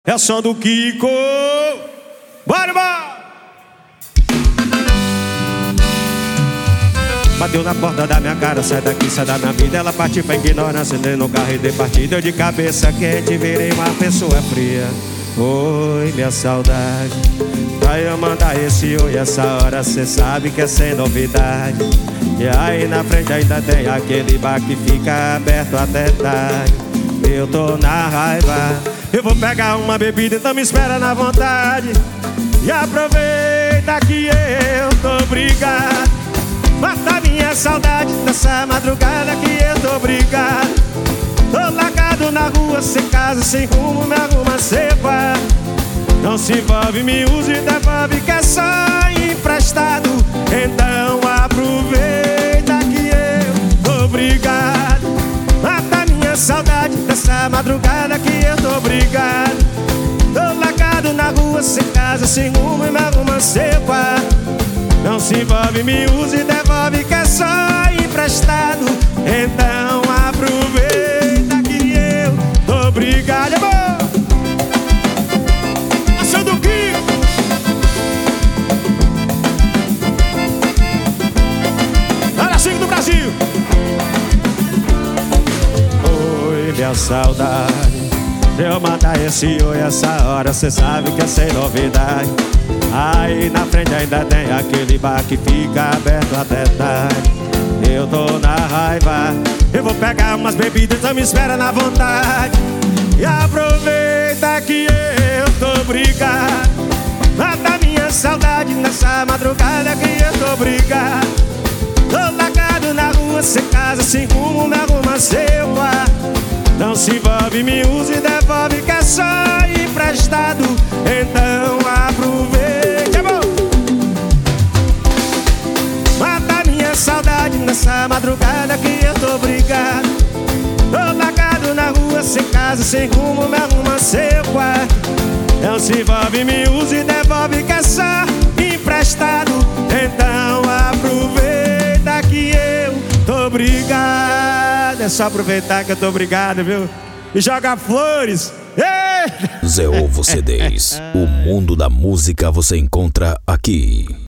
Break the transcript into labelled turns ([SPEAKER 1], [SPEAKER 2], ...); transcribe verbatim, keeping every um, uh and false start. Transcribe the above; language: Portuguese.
[SPEAKER 1] É só do Kiko. Bora, bora! Bateu na porta da minha cara, sai daqui, sai da minha vida. Ela partiu pra ignorância, entrei no carro e dei partida. Eu de cabeça quente, virei uma pessoa fria. Oi, minha saudade. Pra eu mandar esse oi essa hora, cê sabe que é sem novidade. E aí na frente ainda tem aquele bar que fica aberto até tarde. Eu tô na raiva, eu vou pegar uma bebida, então me espera na vontade. E aproveita que eu tô brigado. Mata minha saudade dessa madrugada que eu tô brigado. Tô largado na rua, sem casa, sem rumo, me arruma cepa. Não se envolve, me usa e devolve que é só emprestado. Então aproveita que eu tô brigado. Mata minha saudade dessa madrugada que eu tô brigado. Tô largado na rua, sem casa, sem rumo, me arruma cepa. Não se envolve, me usa e devolve que é só emprestado. Então aproveita que eu tô brigado, amor. Ação do Kiko. Olha cinco do Brasil. Oi, minha saudade. Eu matar esse oi essa hora, cê sabe que é sem novidade. Aí na frente ainda tem aquele bar que fica aberto até tarde. Eu tô na raiva, eu vou pegar umas bebidas, então me espera na vontade. E aproveita que eu tô brigado. Mata minha saudade nessa madrugada que eu tô brigado. Tô largado na rua, sem casa, sem rumo, me arruma seu quarto. Não se envolve, me usa e devolve que é só emprestado. Então aproveite, amor. Mata minha saudade nessa madrugada que eu tô brigado. Tô largado na rua, sem casa, sem rumo, me arruma seu quarto. Não se envolve, me usa e devolve que é só emprestado. Então aproveita que eu tô brigado. É só aproveitar que eu tô obrigado, viu? E joga flores. Ei!
[SPEAKER 2] Zé Ovo C Ds. O mundo da música você encontra aqui.